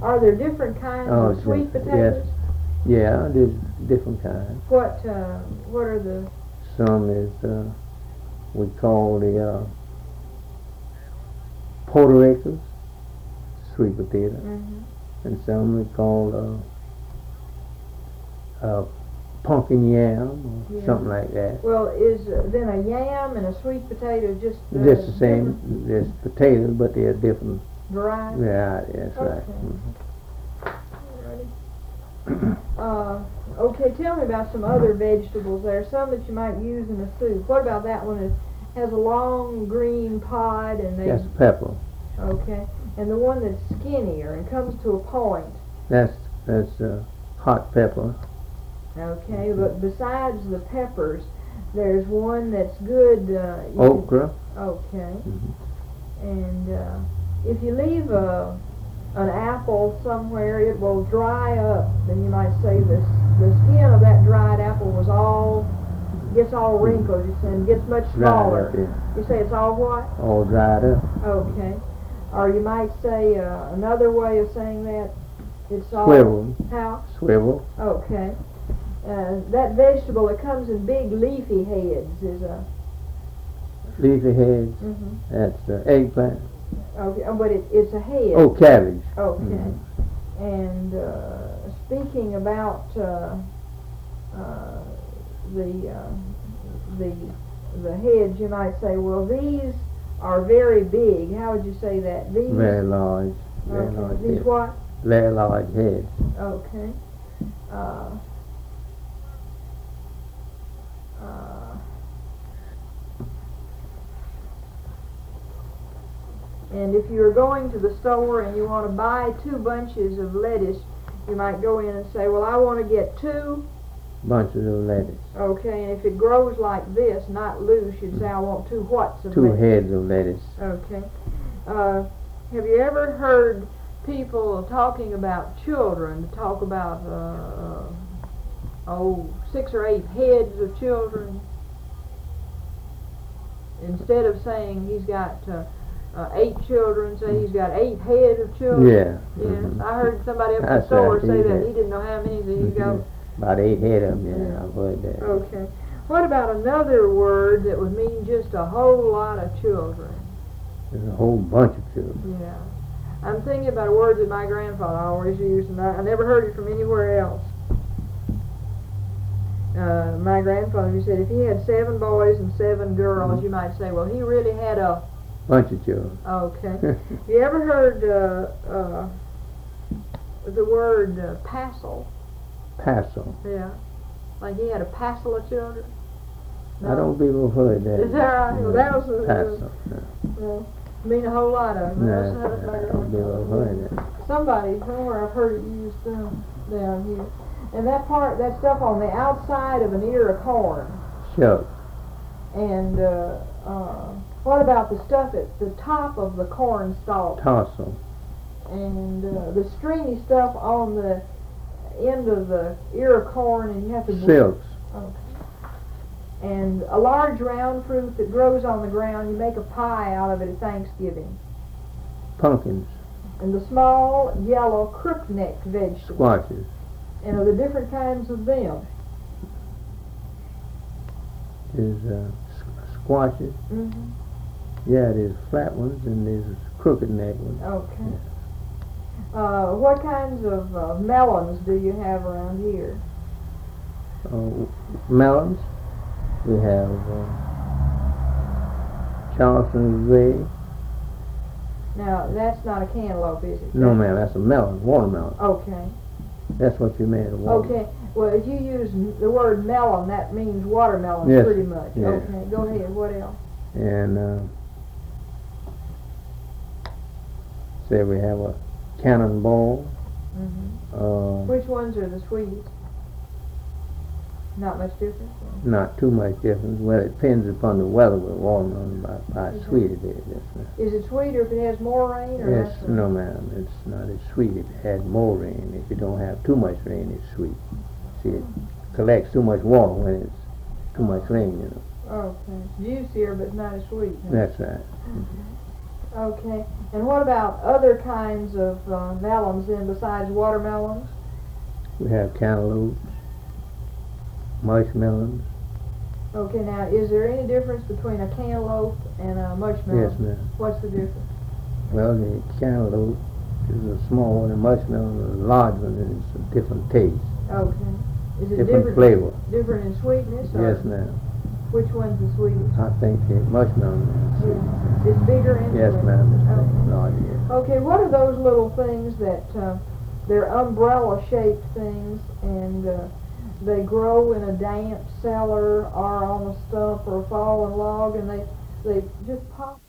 Are there different kinds of sweet potatoes? Yes. Yeah, there's different kinds. What are the... Some is, we call the Puerto Ricans, sweet potato. Mm-hmm. And some we call pumpkin yam or something like that. Well, is then a yam and a sweet potato just the same, just potatoes, but they're different varieties? Yeah, that's right. Okay, tell me about some other vegetables. There are some that you might use in a soup. What about that one that has a long green pod and they... That's pepper. Okay, and the one that's skinnier and comes to a point? That's hot pepper. Okay, but besides the peppers, there's one that's good... okra. Okay. And if you leave an apple somewhere, it will dry up. Then you might say the skin of that dried apple gets all wrinkled, and gets much smaller. Dried up, You say it's all what? All dried up. Okay. Or you might say another way of saying that, it's all... Swivel. How? Swivel. Okay. That vegetable that comes in big leafy heads is a... Leafy heads. Mm-hmm. That's eggplant. Okay, but it's a head. Oh, cabbage. Okay. And speaking about the heads, you might say, well, these are very big. How would you say that? These very large. Very large these heads. what? Very large heads. Okay. And if you're going to the store and you want to buy 2 bunches of lettuce, you might go in and say, well, I want to get 2 bunches of lettuce. Okay, and if it grows like this, not loose, you'd say, I want 2 whats of 2 lettuce. heads of lettuce. Okay. Have you ever heard people talking about children, talk about 6 or 8 heads of children? Instead of saying he's got 8 children, say he's got 8 head of children. Yeah. Yes, I heard somebody up at the store say that. He didn't know how many, so he's got... About 8 head of them, yeah, I've heard that. Okay. What about another word that would mean just a whole lot of children? There's a whole bunch of children. Yeah. I'm thinking about a word that my grandfather always used, and I never heard it from anywhere else. My grandfather, he said if he had 7 boys and 7 girls, you might say, well, he really had a... bunch of children. Okay. You ever heard the word passel? Passel. Yeah. Like he had a passel of children? No? I don't believe I've heard that. Is that right? No. Well, that was Passel. No. Mean a whole lot of them. No, I don't believe I've heard that. Somebody, somewhere I've heard it used down here. And that stuff on the outside of an ear of corn. Shuck. And what about the stuff at the top of the corn stalk? Tassel. And the stringy stuff on the end of the ear of corn, and you have to... Silks. Okay. And a large round fruit that grows on the ground, you make a pie out of it at Thanksgiving. Pumpkins. And the small, yellow, crook-necked vegetables. Squashes. And are the different kinds of them? There's squashes. Mm-hmm. Yeah, there's flat ones and there's crooked neck ones. Okay. What kinds of melons do you have around here? Melons. We have Charleston Red. Now, that's not a cantaloupe, is it? No, ma'am, that's a melon, watermelon. Okay. That's what you meant, a watermelon. Okay. Well, if you use the word melon, that means watermelon, yes. pretty much. Yeah. Okay, go ahead. What else? And say we have a cannonball. Mm-hmm. Which ones are the sweetest? Not much difference? Not too much difference. Well, it depends upon the weather with watermelon about how sweet it is. Is it sweeter if it has more rain or yes, less rain? no, ma'am. It's not as sweet if it has more rain. If you don't have too much rain, it's sweet. See, it collects too much water when it's too much rain, you know. Okay. Juicier, but not as sweet. Huh? That's right. Okay. And what about other kinds of melons then besides watermelons? We have cantaloupes, mushmelons. Okay, now is there any difference between a cantaloupe and a mushmelon? Yes, ma'am. What's the difference? Well, the cantaloupe is a small one, and mushmelon is a large one, and it's a different taste, Okay. Is it different flavor. different in sweetness? Or Yes, ma'am. which one's the sweetest? I think the mushmelon is. Yeah. It's bigger in Yes, sweetness? ma'am. It's Okay. large, yes. Okay, what are those little things that they're umbrella-shaped things, and they grow in a damp cellar or on a stump or a fallen log, and they just pop